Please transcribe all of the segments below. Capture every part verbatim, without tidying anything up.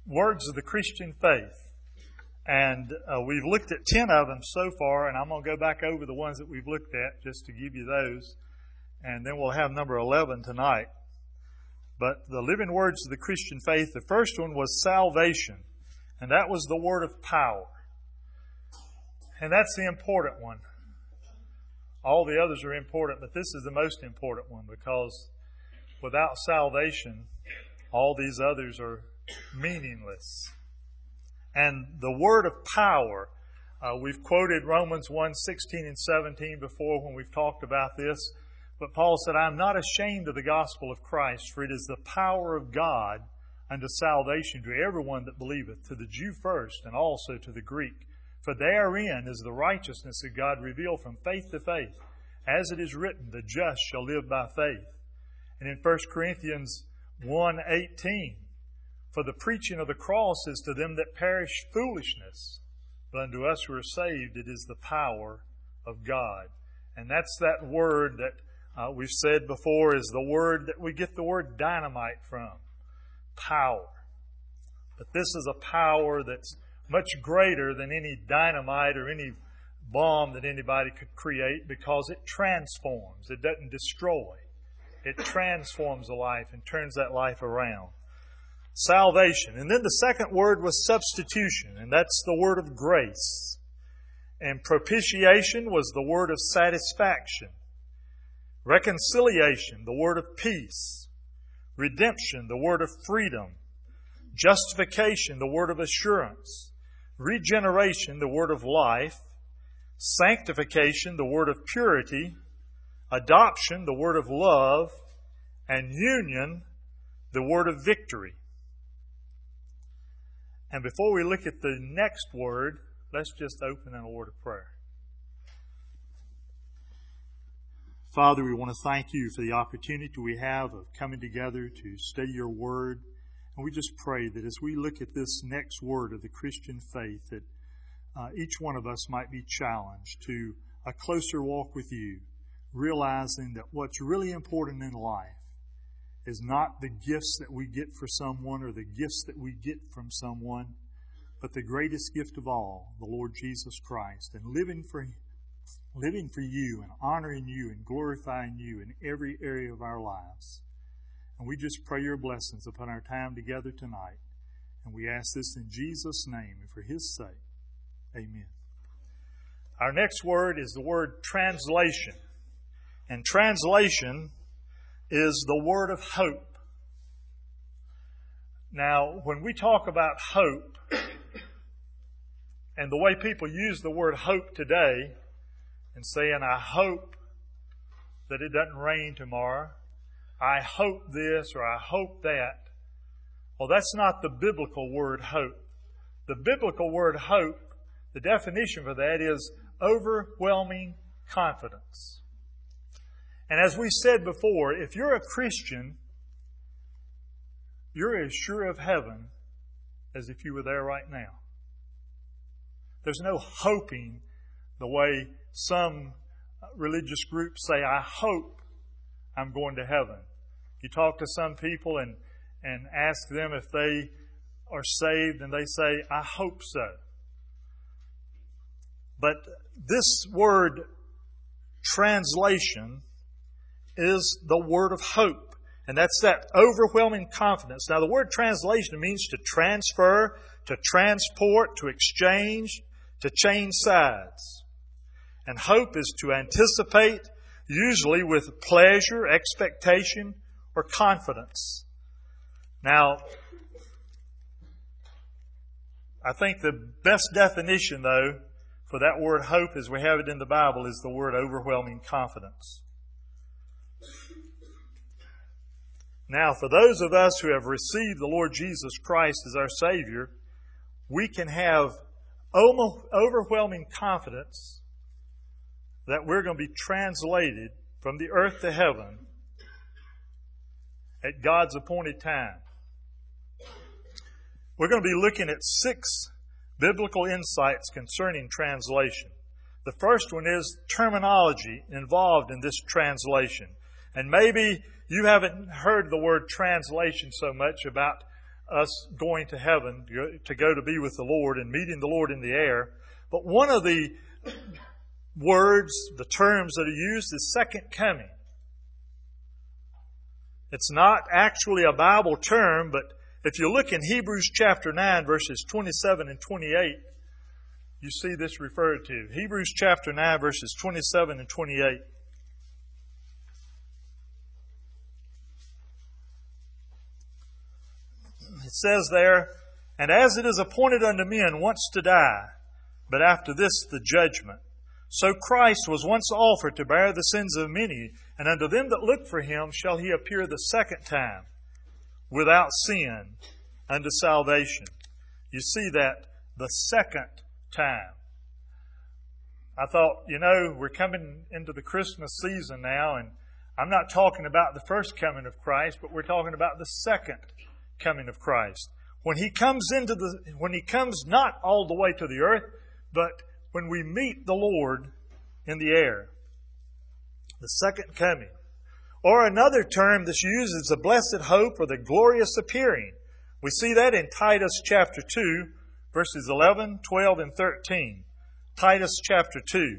words of the Christian faith. And uh, we've looked at ten of them so far, and I'm going to go back over the ones that we've looked at just to give you those. And then we'll have number eleven tonight. But the living words of the Christian faith, the first one was salvation. And that was the word of power. And that's the important one. All the others are important, but this is the most important one, because without salvation, all these others are meaningless. And the word of power, uh, we've quoted Romans one, sixteen and seventeen before when we've talked about this. But Paul said, I am not ashamed of the gospel of Christ, for it is the power of God unto salvation to everyone that believeth, to the Jew first, and also to the Greek. For therein is the righteousness of God revealed from faith to faith. As it is written, the just shall live by faith. And in First Corinthians one eighteen, for the preaching of the cross is to them that perish foolishness, but unto us who are saved it is the power of God. And that's that word that uh, we've said before is the word that we get the word dynamite from. Power. But this is a power that's much greater than any dynamite or any bomb that anybody could create, because it transforms. It doesn't destroy. It transforms a life and turns that life around. Salvation. And then the second word was substitution, and that's the word of grace. And propitiation was the word of satisfaction. Reconciliation, the word of peace. Redemption, the word of freedom. Justification, the word of assurance. Regeneration, the word of life. Sanctification, the word of purity. Adoption, the word of love. And union, the word of victory. And before we look at the next word, let's just open in a word of prayer. Father, we want to thank you for the opportunity we have of coming together to study your word. And we just pray that as we look at this next word of the Christian faith, that uh, each one of us might be challenged to a closer walk with you, realizing that what's really important in life is not the gifts that we get for someone or the gifts that we get from someone, but the greatest gift of all, the Lord Jesus Christ, and living for living for you and honoring you and glorifying you in every area of our lives. And we just pray your blessings upon our time together tonight. And we ask this in Jesus' name and for His sake. Amen. Our next word is the word translation. And translation is the word of hope. Now, when we talk about hope, and the way people use the word hope today, and saying, I hope that it doesn't rain tomorrow, I hope this or I hope that, well, that's not the biblical word hope. The biblical word hope, the definition for that is overwhelming confidence. And as we said before, if you're a Christian, you're as sure of heaven as if you were there right now. There's no hoping the way some religious groups say, I hope I'm going to heaven. You talk to some people and, and ask them if they are saved, and they say, I hope so. But this word translation is the word of hope. And that's that overwhelming confidence. Now, the word translation means to transfer, to transport, to exchange, to change sides. And hope is to anticipate, usually with pleasure, expectation, or confidence. Now, I think the best definition, though, for that word hope as we have it in the Bible is the word overwhelming confidence. Now, for those of us who have received the Lord Jesus Christ as our Savior, we can have overwhelming confidence that we're going to be translated from the earth to heaven at God's appointed time. We're going to be looking at six biblical insights concerning translation. The first one is terminology involved in this translation. And maybe you haven't heard the word translation so much about us going to heaven to go to be with the Lord and meeting the Lord in the air. But one of the words, the terms that are used is second coming. It's not actually a Bible term, but if you look in Hebrews chapter nine, verses twenty-seven and twenty-eight, you see this referred to. Hebrews chapter nine, verses twenty-seven and twenty-eight. It says there, "And as it is appointed unto men once to die, but after this the judgment, so Christ was once offered to bear the sins of many, and unto them that look for him shall he appear the second time, without sin, unto salvation." You see that, the second time. I thought, you know, we're coming into the Christmas season now, and I'm not talking about the first coming of Christ, but we're talking about the second coming of Christ. When he comes into the, when he comes not all the way to the earth, but when we meet the Lord in the air. The second coming. Or another term that's used is the blessed hope or the glorious appearing. We see that in Titus chapter two, verses eleven, twelve, and thirteen. Titus chapter two.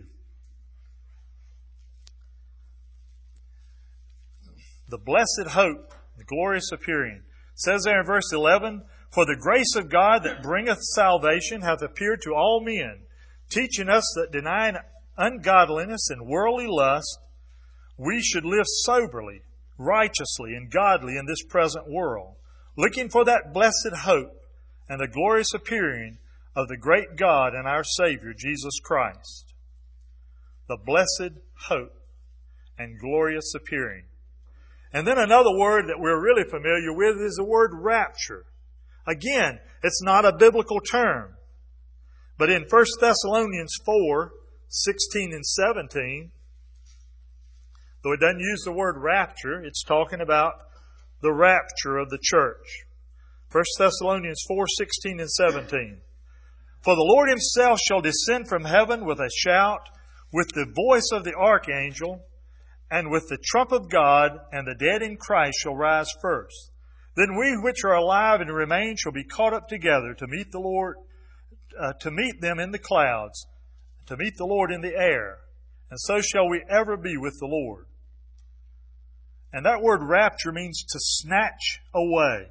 The blessed hope, the glorious appearing. It says there in verse eleven, "For the grace of God that bringeth salvation hath appeared to all men, teaching us that denying ungodliness and worldly lust, we should live soberly, righteously, and godly in this present world, looking for that blessed hope and the glorious appearing of the great God and our Savior, Jesus Christ." The blessed hope and glorious appearing. And then another word that we're really familiar with is the word rapture. Again, it's not a biblical term. But in First Thessalonians four, sixteen and seventeen, though it doesn't use the word rapture, it's talking about the rapture of the church. First Thessalonians four, sixteen and seventeen. "For the Lord himself shall descend from heaven with a shout, with the voice of the archangel, and with the trump of God, and the dead in Christ shall rise first. Then we which are alive and remain shall be caught up together to meet the Lord, uh, to meet them in the clouds, to meet the Lord in the air. And so shall we ever be with the Lord." And that word rapture means to snatch away.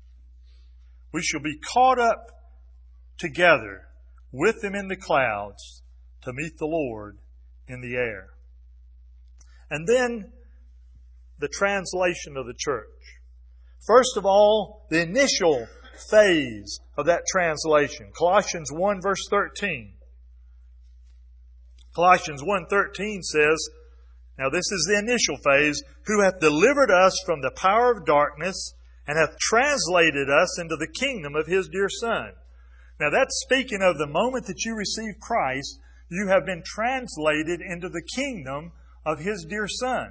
We shall be caught up together with them in the clouds to meet the Lord in the air. And then the translation of the church. First of all, the initial phase of that translation. Colossians one verse thirteen. Colossians one thirteen says, now this is the initial phase, "Who hath delivered us from the power of darkness and hath translated us into the kingdom of His dear Son." Now that's speaking of the moment that you receive Christ, you have been translated into the kingdom of His dear Son.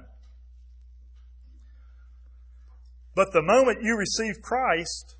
But the moment you receive Christ,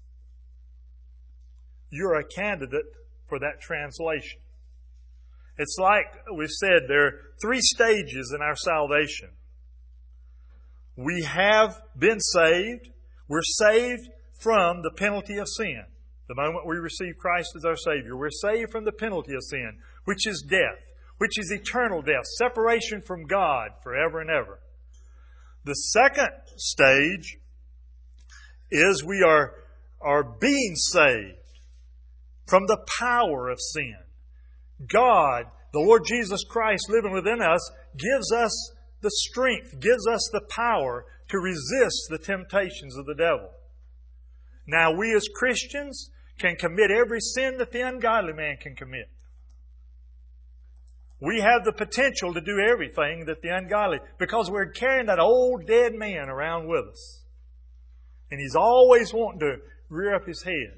you're a candidate for that translation. It's like we've said, there are three stages in our salvation. We have been saved. We're saved from the penalty of sin. The moment we receive Christ as our Savior, we're saved from the penalty of sin, which is death, which is eternal death, separation from God forever and ever. The second stage is we are, are being saved from the power of sin. God, the Lord Jesus Christ living within us, gives us the strength, gives us the power to resist the temptations of the devil. Now we as Christians can commit every sin that the ungodly man can commit. We have the potential to do everything that the ungodly, because we're carrying that old dead man around with us. And he's always wanting to rear up his head.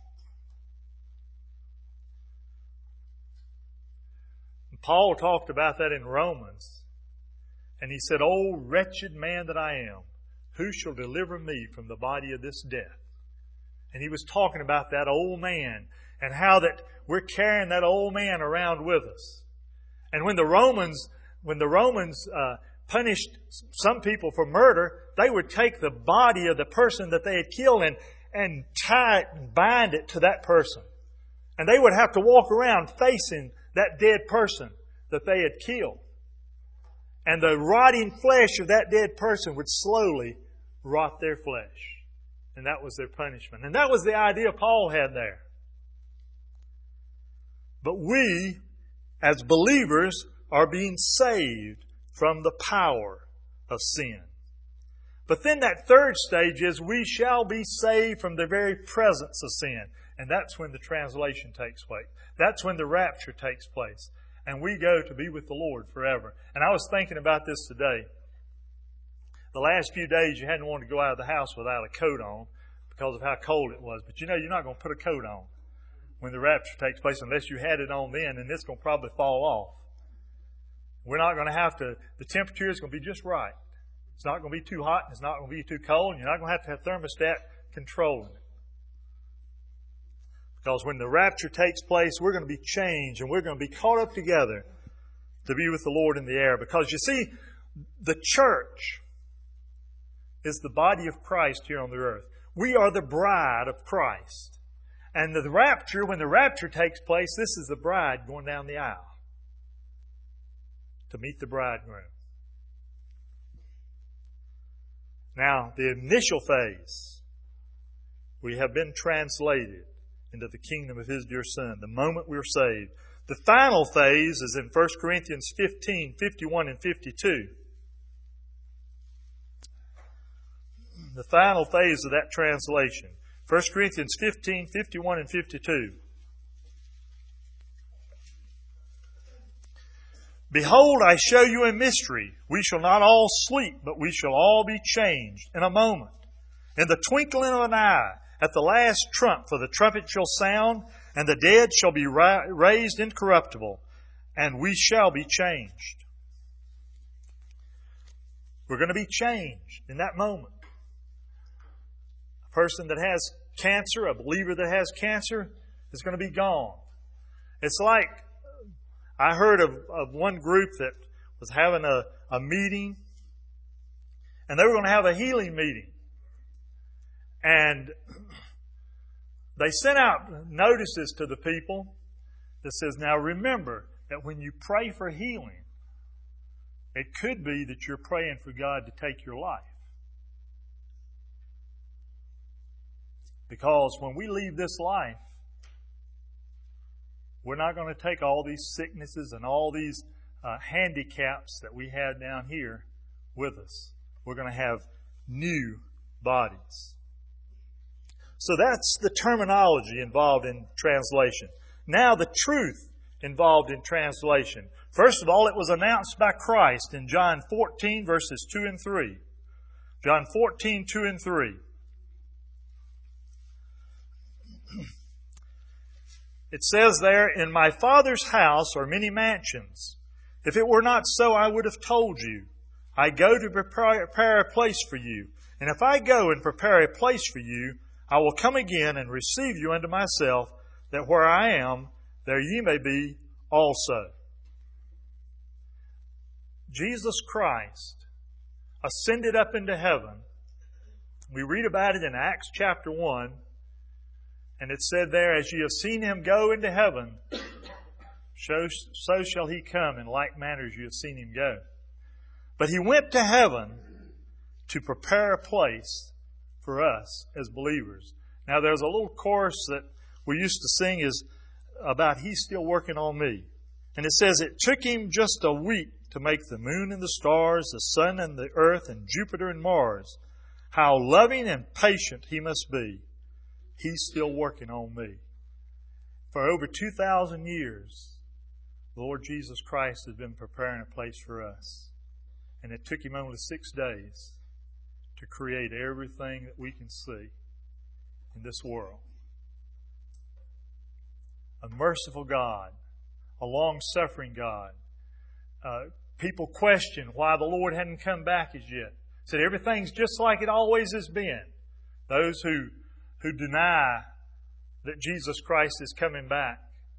And Paul talked about that in Romans. And he said, "O wretched man that I am, who shall deliver me from the body of this death?" And he was talking about that old man and how that we're carrying that old man around with us. And when the Romans, when the Romans uh, punished some people for murder, they would take the body of the person that they had killed and, and tie it and bind it to that person. And they would have to walk around facing that dead person that they had killed. And the rotting flesh of that dead person would slowly rot their flesh. And that was their punishment. And that was the idea Paul had there. But we, as believers, are being saved from the power of sin. But then that third stage is we shall be saved from the very presence of sin. And that's when the translation takes place. That's when the rapture takes place. And we go to be with the Lord forever. And I was thinking about this today. The last few days you hadn't wanted to go out of the house without a coat on because of how cold it was. But you know, you're not going to put a coat on when the rapture takes place unless you had it on then, and it's going to probably fall off. We're not going to have to, the temperature is going to be just right. It's not going to be too hot, and it's not going to be too cold, and you're not going to have to have thermostat controlling it. Because when the rapture takes place, we're going to be changed, and we're going to be caught up together to be with the Lord in the air. Because you see, the church is the body of Christ here on the earth. We are the bride of Christ. And the rapture, when the rapture takes place, this is the bride going down the aisle to meet the bridegroom. Now, the initial phase, we have been translated into the kingdom of His dear Son, the moment we're saved. The final phase is in First Corinthians fifteen, fifty-one and fifty-two. The final phase of that translation. First Corinthians fifteen, fifty-one and fifty-two. Behold, I show you a mystery. We shall not all sleep, but we shall all be changed in a moment, in the twinkling of an eye, at the last trump, for the trumpet shall sound, and the dead shall be raised incorruptible, and we shall be changed. We're going to be changed in that moment. A person that has cancer, a believer that has cancer, is going to be gone. It's like, I heard of, of one group that was having a, a meeting, and they were going to have a healing meeting. And they sent out notices to the people that says, now remember that when you pray for healing, it could be that you're praying for God to take your life. Because when we leave this life, we're not going to take all these sicknesses and all these uh, handicaps that we had down here with us. We're going to have new bodies. So that's the terminology involved in translation. Now the truth involved in translation. First of all, it was announced by Christ in John fourteen, verses two and three. John fourteen, two and three. It says there, in my Father's house are many mansions. If it were not so, I would have told you. I go to prepare, prepare a place for you. And if I go and prepare a place for you, I will come again and receive you unto myself, that where I am, there ye may be also. Jesus Christ ascended up into heaven. We read about it in Acts chapter one. And it said there, as ye have seen Him go into heaven, so shall He come in like manner as you have seen Him go. But He went to heaven to prepare a place for us as believers. Now there's a little chorus that we used to sing is about He's still working on me. And it says, it took Him just a week to make the moon and the stars, the sun and the earth and Jupiter and Mars. How loving and patient He must be. He's still working on me. For over two thousand years, the Lord Jesus Christ has been preparing a place for us. And it took Him only six days to create everything that we can see in this world. A merciful God, a long-suffering God. Uh, people question why the Lord hadn't come back as yet. Said everything's just like it always has been. Those who who deny that Jesus Christ is coming back.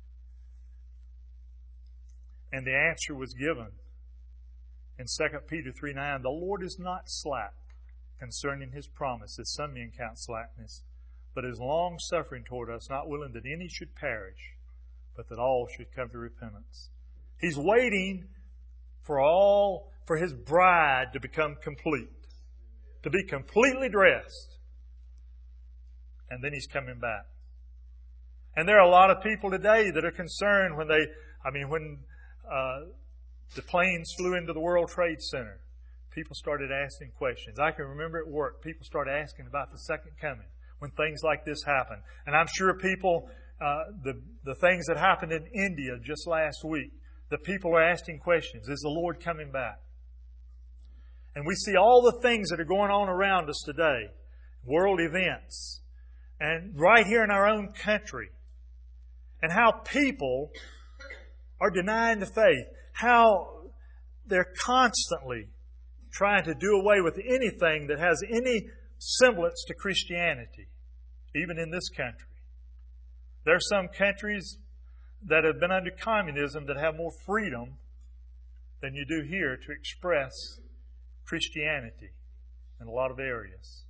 And the answer was given in Second Peter three nine. The Lord is not slack concerning His promise, as some men count slackness, but is long-suffering toward us, not willing that any should perish, but that all should come to repentance. He's waiting for all, for His bride to become complete, to be completely dressed. And then He's coming back. And there are a lot of people today that are concerned when they, I mean, when uh, the planes flew into the World Trade Center, people started asking questions. I can remember at work, people started asking about the second coming when things like this happen. And I'm sure people, uh, the, the things that happened in India just last week, the people are asking questions. Is the Lord coming back? And we see all the things that are going on around us today, world events, and right here in our own country, and how people are denying the faith, how they're constantly trying to do away with anything that has any semblance to Christianity, even in this country. There are some countries that have been under communism that have more freedom than you do here to express Christianity in a lot of areas.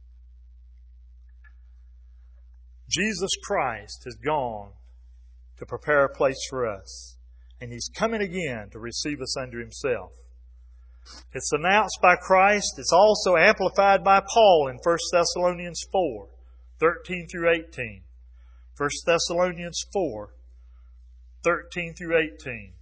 Jesus Christ has gone to prepare a place for us, and He's coming again to receive us unto Himself. It's announced by Christ. It's also amplified by Paul in First Thessalonians four, thirteen through eighteen. First Thessalonians four, thirteen through eighteen.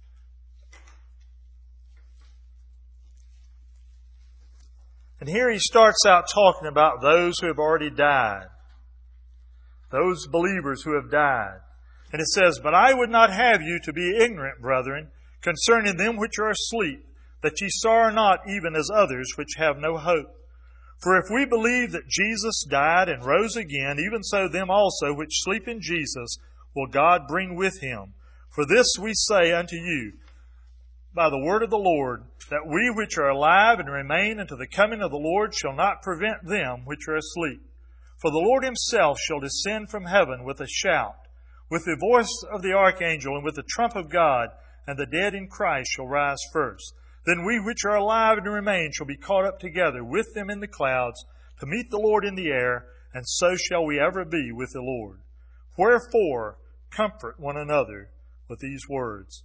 And here he starts out talking about those who have already died. Those believers who have died. And it says, "But I would not have you to be ignorant, brethren, concerning them which are asleep, that ye sorrow not even as others which have no hope. For if we believe that Jesus died and rose again, even so them also which sleep in Jesus will God bring with Him. For this we say unto you by the word of the Lord, that we which are alive and remain unto the coming of the Lord shall not prevent them which are asleep. For the Lord Himself shall descend from heaven with a shout, with the voice of the archangel, and with the trump of God, and the dead in Christ shall rise first. Then we which are alive and remain shall be caught up together with them in the clouds to meet the Lord in the air, and so shall we ever be with the Lord. Wherefore, comfort one another with these words."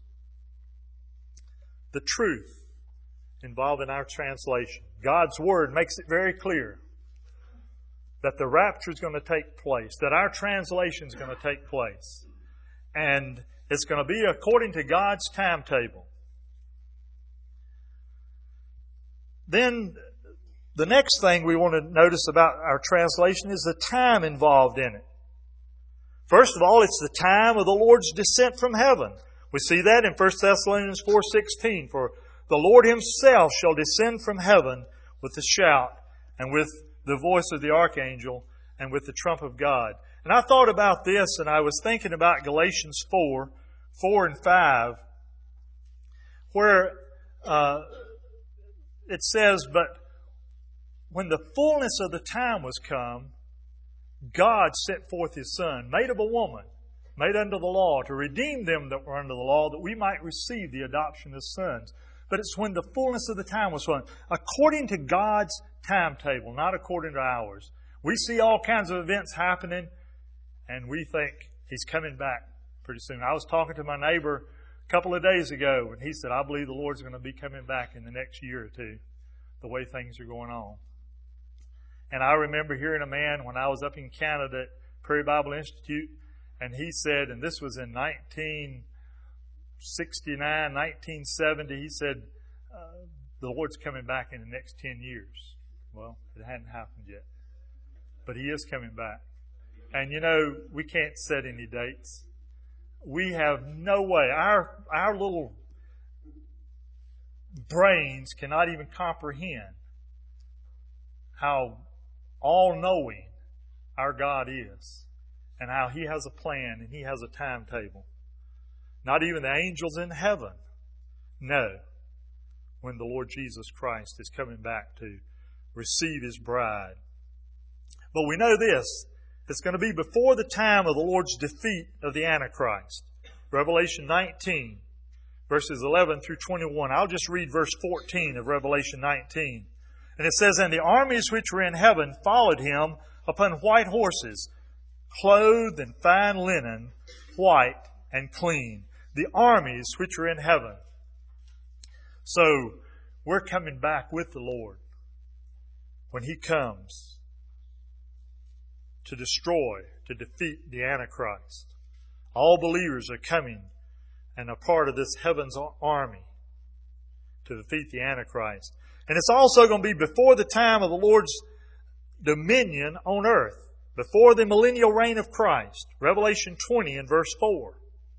The truth involved in our translation. God's Word makes it very clear that the rapture is going to take place, that our translation is going to take place. And it's going to be according to God's timetable. Then the next thing we want to notice about our translation is the time involved in it. First of all, it's the time of the Lord's descent from heaven. We see that in First Thessalonians four sixteen. "For the Lord Himself shall descend from heaven with a shout, and with the voice of the archangel, and with the trump of God." And I thought about this, and I was thinking about Galatians four, four and five, where uh, it says, "But when the fullness of the time was come, God sent forth His Son, made of a woman, made under the law, to redeem them that were under the law, that we might receive the adoption as sons." But it's when the fullness of the time was come, according to God's timetable, not according to ours. We see all kinds of events happening, and we think He's coming back pretty soon. I was talking to my neighbor a couple of days ago, and he said, "I believe the Lord's going to be coming back in the next year or two, the way things are going on." And I remember hearing a man when I was up in Canada at Prairie Bible Institute, and he said, and this was in nineteen sixty-nine, nineteen seventy, he said, uh, the Lord's coming back in the next ten years. Well, it hadn't happened yet. But He is coming back. And you know, we can't set any dates. We have no way. Our, our little brains cannot even comprehend how all-knowing our God is, and how He has a plan and He has a timetable. Not even the angels in heaven know when the Lord Jesus Christ is coming back to receive His bride. But we know this, it's going to be before the time of the Lord's defeat of the Antichrist. Revelation nineteen, verses eleven through twenty-one. I'll just read verse fourteen of Revelation nineteen. And it says, "And the armies which were in heaven followed Him upon white horses, clothed in fine linen, white and clean, the armies which are in heaven. So, we're coming back with the Lord when He comes to destroy, to defeat the Antichrist. All believers are coming and a part of this heaven's army to defeat the Antichrist. And it's also going to be before the time of the Lord's dominion on earth, before the millennial reign of Christ. Revelation twenty and verse four.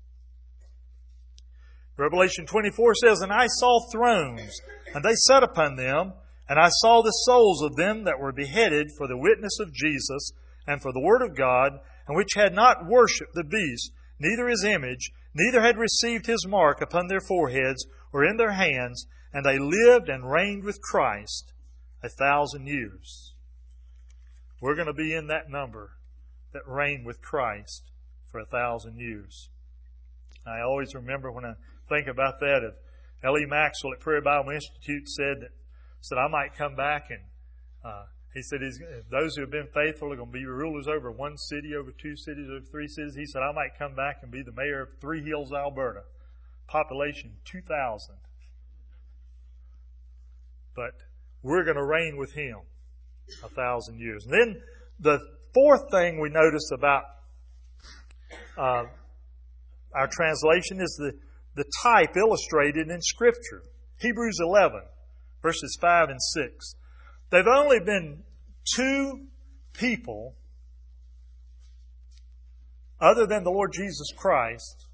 Revelation twenty-four says, "And I saw thrones, and they sat upon them, and I saw the souls of them that were beheaded for the witness of Jesus and for the word of God, and which had not worshipped the beast, neither his image, neither had received his mark upon their foreheads or in their hands, and they lived and reigned with Christ a thousand years." We're going to be in that number that reign with Christ for a thousand years. I always remember when I think about that, if L E Maxwell at Prairie Bible Institute said that, said I might come back and uh, he said he's, those who have been faithful are going to be rulers over one city, over two cities, over three cities. He said I might come back and be the mayor of Three Hills, Alberta. Population two thousand. But we're going to reign with Him a thousand years. And then the fourth thing we notice about uh, our translation is the, the type illustrated in Scripture. Hebrews eleven, verses five and six. There've only been two people other than the Lord Jesus Christ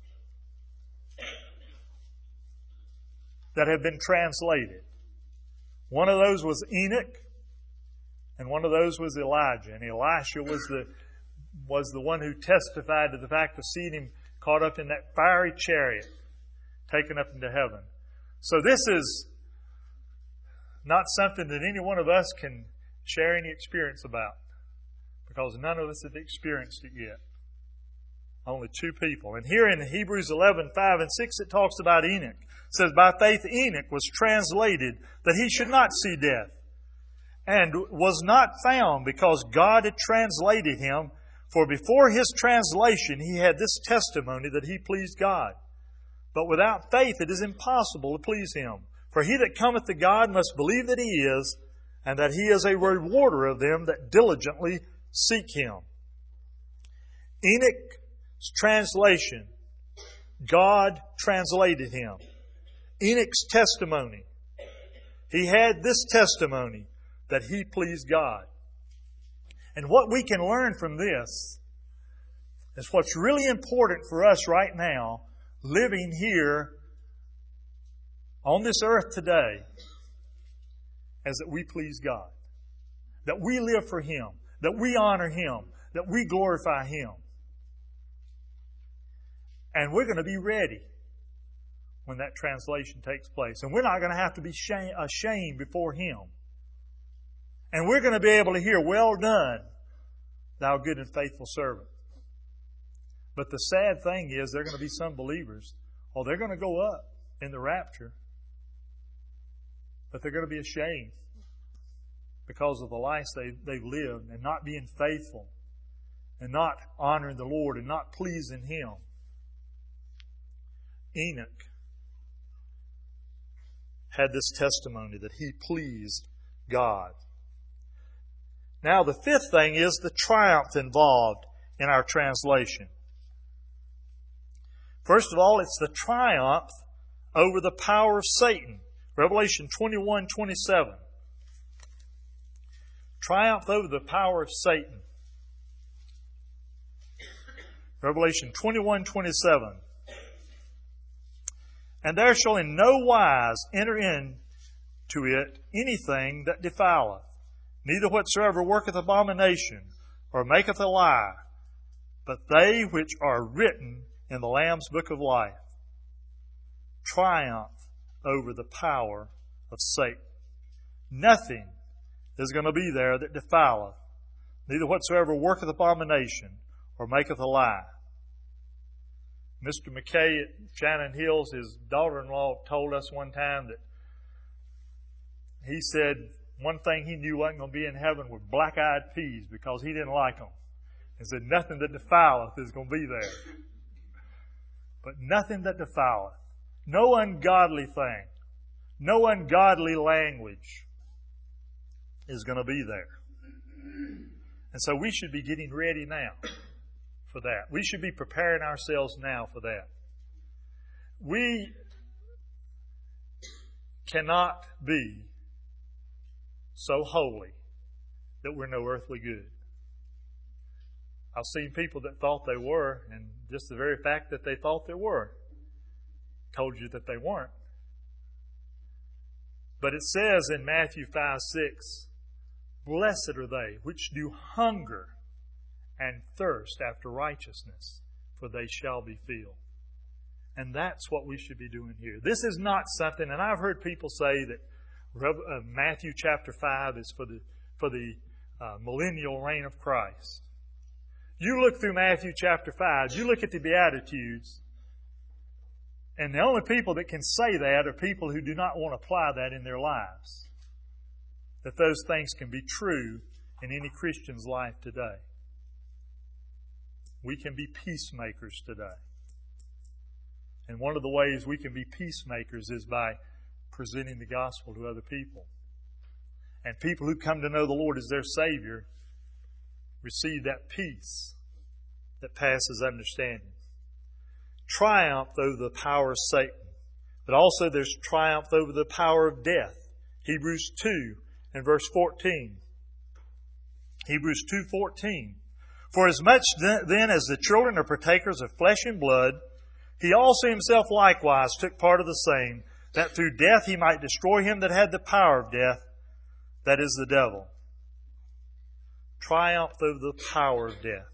that have been translated. One of those was Enoch, and one of those was Elijah. And Elisha was the was the one who testified to the fact of seeing him caught up in that fiery chariot, taken up into heaven. So this is not something that any one of us can share any experience about, because none of us have experienced it yet. Only two people. And here in Hebrews eleven, five and six, it talks about Enoch. It says, "By faith Enoch was translated that he should not see death, and was not found, because God had translated him. For before his translation he had this testimony, that he pleased God. But without faith it is impossible to please Him. For he that cometh to God must believe that He is, and that He is a rewarder of them that diligently seek Him." Enoch's translation, God translated him. Enoch's testimony, he had this testimony that he pleased God. And what we can learn from this is what's really important for us right now, living here on this earth today, is that we please God. That we live for Him. That we honor Him. That we glorify Him. And we're going to be ready when that translation takes place. And we're not going to have to be shame, ashamed before Him. And we're going to be able to hear, "Well done, thou good and faithful servant." But the sad thing is, there are going to be some believers, oh, they're going to go up in the rapture, but they're going to be ashamed because of the life they've, they've lived, and not being faithful, and not honoring the Lord, and not pleasing Him. Enoch had this testimony that he pleased God. Now, the fifth thing is the triumph involved in our translation. First of all, it's the triumph over the power of Satan. Revelation twenty-one twenty-seven. Triumph over the power of Satan. Revelation twenty-one twenty-seven. "And there shall in no wise enter into it anything that defileth, neither whatsoever worketh abomination, or maketh a lie, but they which are written in the Lamb's book of life." Triumph over the power of Satan. Nothing is going to be there that defileth, neither whatsoever worketh abomination, or maketh a lie. Mister McKay at Shannon Hills, his daughter-in-law, told us one time that he said one thing he knew wasn't going to be in heaven were black-eyed peas, because he didn't like them. and said, nothing that defileth is going to be there. But nothing that defileth, no ungodly thing, no ungodly language is going to be there. And so we should be getting ready now for that. We should be preparing ourselves now for that. We cannot be so holy that we're no earthly good. I've seen people that thought they were, and just the very fact that they thought they were told you that they weren't. But it says in Matthew five six, blessed are they which do hunger and thirst after righteousness, for they shall be filled. And that's what we should be doing here. This is not something, and I've heard people say that uh, Matthew chapter five is for the for the uh, millennial reign of Christ. You look through Matthew chapter five, you look at the Beatitudes, and the only people that can say that are people who do not want to apply that in their lives. That those things can be true in any Christian's life today. We can be peacemakers today. And one of the ways we can be peacemakers is by presenting the gospel to other people. And people who come to know the Lord as their Savior receive that peace that passes understanding. Triumph over the power of Satan. But also there's triumph over the power of death. Hebrews two and verse fourteen. Hebrews two fourteen. For as much then as the children are partakers of flesh and blood, he also himself likewise took part of the same, that through death he might destroy him that had the power of death, that is the devil. Triumphed over the power of death.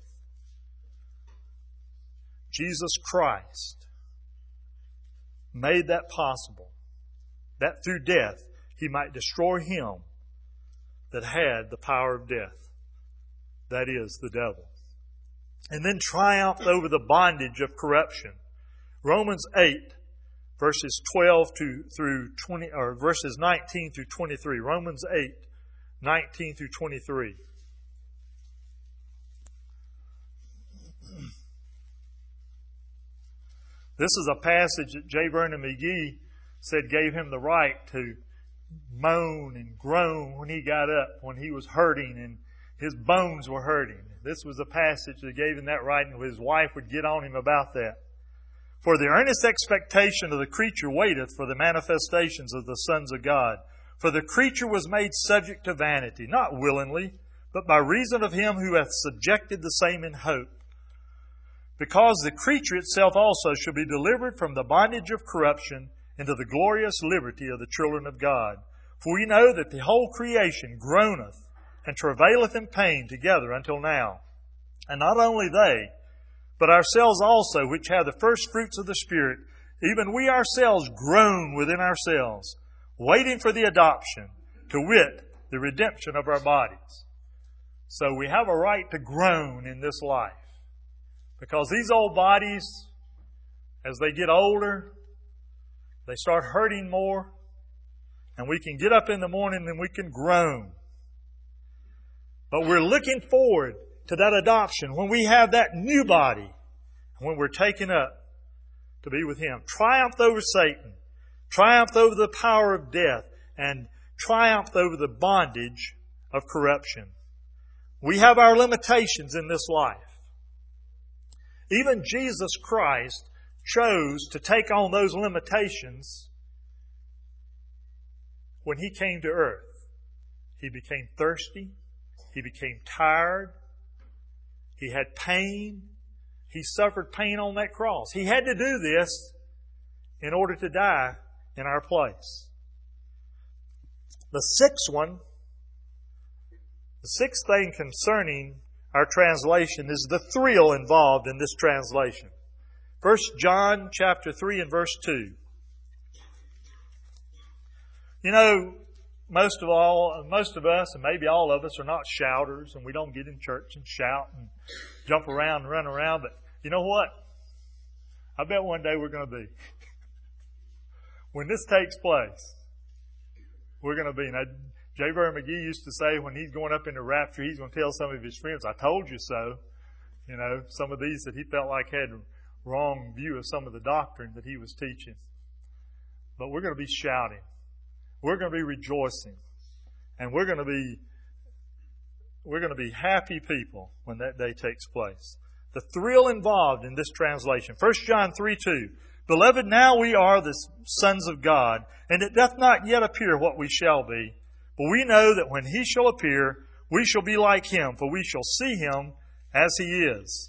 Jesus Christ made that possible, that through death he might destroy him that had the power of death, that is the devil. And then triumphed over the bondage of corruption. Romans eight, verses twelve to through twenty, or verses nineteen through twenty-three. Romans eight, nineteen through twenty-three. This is a passage that J. Vernon McGee said gave him the right to moan and groan when he got up, when he was hurting and his bones were hurting. This was a passage that gave him that right, and his wife would get on him about that. For the earnest expectation of the creature waiteth for the manifestations of the sons of God. For the creature was made subject to vanity, not willingly, but by reason of him who hath subjected the same in hope. Because the creature itself also shall be delivered from the bondage of corruption into the glorious liberty of the children of God. For we know that the whole creation groaneth and travaileth in pain together until now. And not only they, but ourselves also, which have the first fruits of the Spirit, even we ourselves groan within ourselves, waiting for the adoption, to wit, the redemption of our bodies. So we have a right to groan in this life. Because these old bodies, as they get older, they start hurting more, and we can get up in the morning and we can groan. But we're looking forward to that adoption when we have that new body, when we're taken up to be with Him. Triumphed over Satan, triumphed over the power of death, and triumphed over the bondage of corruption. We have our limitations in this life. Even Jesus Christ chose to take on those limitations when He came to earth. He became thirsty. He became tired. He had pain. He suffered pain on that cross. He had to do this in order to die in our place. The sixth one, the sixth thing concerning our translation is the thrill involved in this translation. First John chapter three and verse two. You know, most of all, most of us, and maybe all of us, are not shouters, and we don't get in church and shout and jump around and run around. But you know what? I bet one day we're going to be. When this takes place, we're going to be. Now, J. Vernon McGee used to say when he's going up in the rapture, he's going to tell some of his friends, "I told you so." You know, some of these that he felt like had wrong view of some of the doctrine that he was teaching. But we're going to be shouting. We're going to be rejoicing. And we're going to be we're going to be happy people when that day takes place. The thrill involved in this translation. First John three two. Beloved, now we are the sons of God, and it doth not yet appear what we shall be. But we know that when he shall appear, we shall be like him, for we shall see him as he is.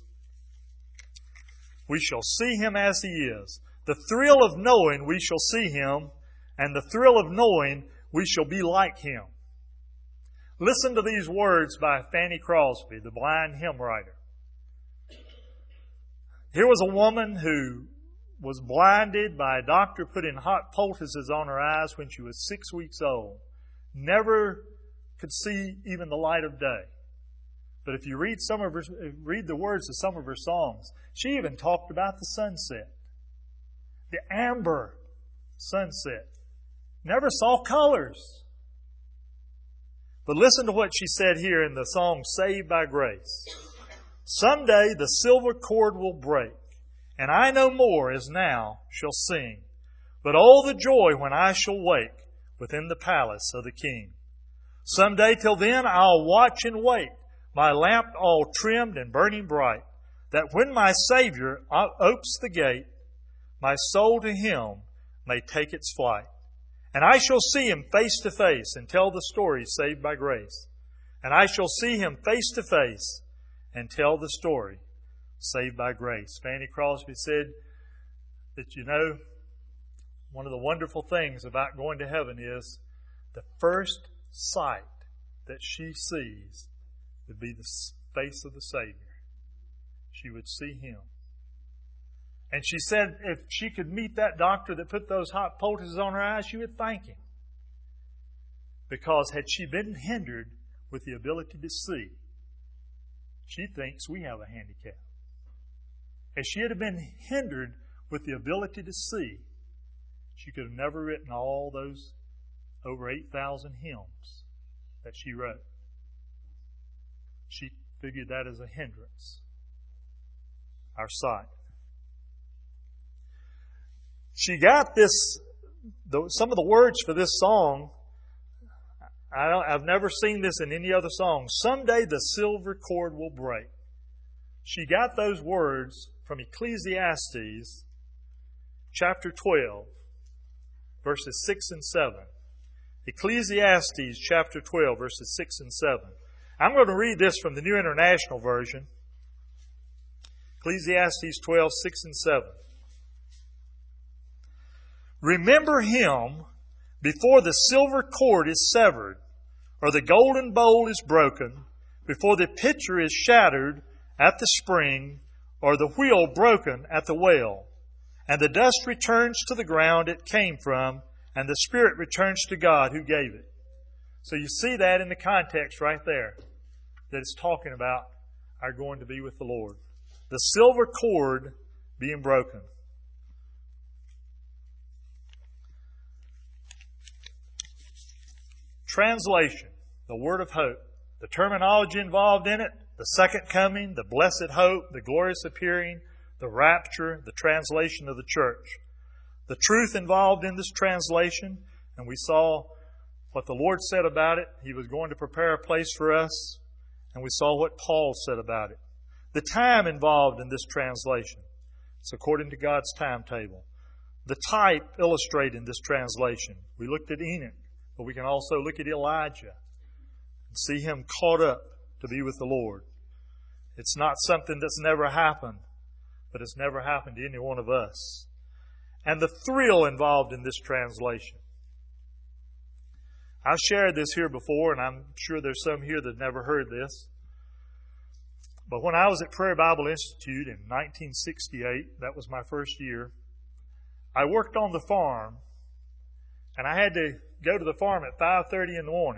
We shall see him as he is. The thrill of knowing we shall see him, and the thrill of knowing we shall be like him. Listen to these words by Fanny Crosby, the blind hymn writer. Here was a woman who was blinded by a doctor putting hot poultices on her eyes when she was six weeks old. Never could see even the light of day. But if you read some of her, read the words of some of her songs, she even talked about the sunset. The amber sunset. Never saw colors. But listen to what she said here in the song Saved by Grace. Someday the silver cord will break, and I no more as now shall sing. But oh, the joy when I shall wake within the palace of the King. Someday till then I'll watch and wait, my lamp all trimmed and burning bright, that when my Savior opes the gate, my soul to Him may take its flight. And I shall see Him face to face and tell the story saved by grace. And I shall see Him face to face and tell the story saved by grace. Fanny Crosby said that, you know, one of the wonderful things about going to heaven is the first sight that she sees would be the face of the Savior. She would see Him. And she said if she could meet that doctor that put those hot poultices on her eyes, she would thank him. Because had she been hindered with the ability to see, she thinks we have a handicap. If she had been hindered with the ability to see, she could have never written all those over eight thousand hymns that she wrote. She figured that as a hindrance. Our sight. She got this, the, some of the words for this song, I don't, I've never seen this in any other song. Someday the silver cord will break. She got those words from Ecclesiastes chapter twelve, verses six and seven. Ecclesiastes chapter twelve, verses six and seven. I'm going to read this from the New International Version. Ecclesiastes twelve, six and seven. Remember him before the silver cord is severed, or the golden bowl is broken, before the pitcher is shattered at the spring, or the wheel broken at the well. And the dust returns to the ground it came from, and the spirit returns to God who gave it. So you see that in the context right there, that it's talking about our going to be with the Lord. The silver cord being broken. Translation, the word of hope. The terminology involved in it, the second coming, the blessed hope, the glorious appearing, the rapture, the translation of the church. The truth involved in this translation, and we saw what the Lord said about it. He was going to prepare a place for us, and we saw what Paul said about it. The time involved in this translation, it's according to God's timetable. The type illustrated in this translation, we looked at Enoch, but we can also look at Elijah and see him caught up to be with the Lord. It's not something that's never happened, but it's never happened to any one of us. And the thrill involved in this translation. I've shared this here before, and I'm sure there's some here that never heard this. But when I was at Prairie Bible Institute in nineteen sixty-eight, that was my first year, I worked on the farm, and I had to go to the farm at five thirty in the morning.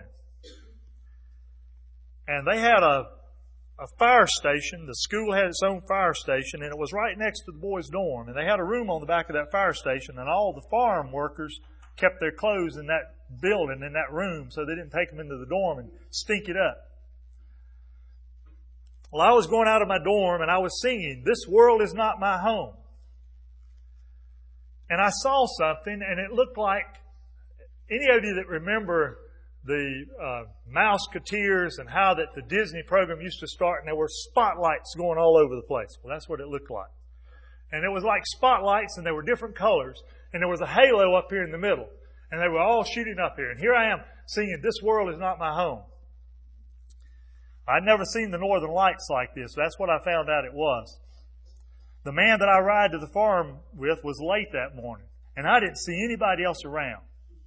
And they had a, a fire station. The school had its own fire station, and it was right next to the boys' dorm. And they had a room on the back of that fire station, and all the farm workers kept their clothes in that building, in that room, so they didn't take them into the dorm and stink it up. Well, I was going out of my dorm and I was singing, "This world is not my home." And I saw something, and it looked like, any of you that remember the uh, Mouseketeers and how that the Disney program used to start, and there were spotlights going all over the place. Well, that's what it looked like. And it was like spotlights, and there were different colors, and there was a halo up here in the middle, and they were all shooting up here. And here I am singing, "This world is not my home." I'd never seen the Northern Lights like this. That's what I found out it was. The man that I ride to the farm with was late that morning, and I didn't see anybody else around.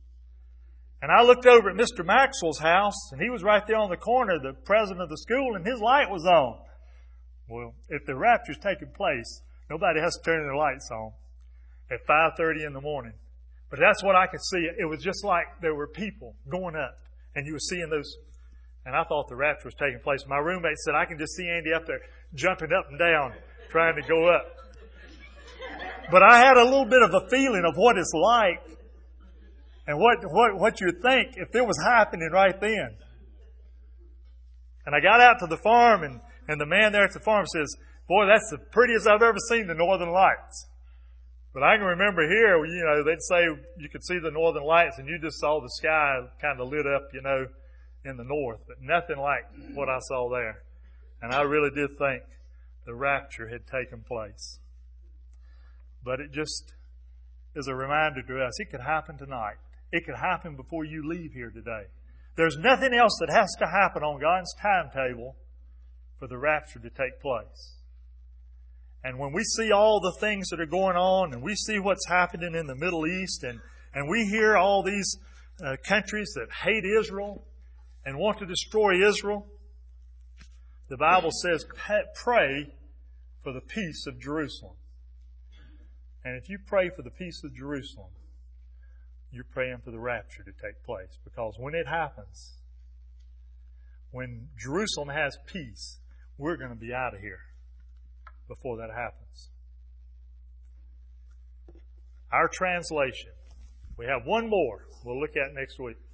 And I looked over at Mister Maxwell's house, and he was right there on the corner, the president of the school, and his light was on. Well, if the rapture's taking place, nobody has to turn their lights on at five thirty in the morning. But that's what I could see. It was just like there were people going up, and you were seeing those. And I thought the rapture was taking place. My roommate said, "I can just see Andy up there jumping up and down, trying to go up." But I had a little bit of a feeling of what it's like and what, what, what you'd think if it was happening right then. And I got out to the farm, and, and the man there at the farm says, "Boy, that's the prettiest I've ever seen the Northern Lights." But I can remember here, you know, they'd say you could see the Northern Lights, and you just saw the sky kind of lit up, you know, in the north, but nothing like what I saw there. And I really did think the rapture had taken place. But it just is a reminder to us, it could happen tonight. It could happen before you leave here today. There's nothing else that has to happen on God's timetable for the rapture to take place. And when we see all the things that are going on, and we see what's happening in the Middle East, and, and we hear all these uh, countries that hate Israel and want to destroy Israel, the Bible says, pray for the peace of Jerusalem. And if you pray for the peace of Jerusalem, you're praying for the rapture to take place. Because when it happens, when Jerusalem has peace, we're going to be out of here before that happens. Our translation. We have one more we'll look at next week.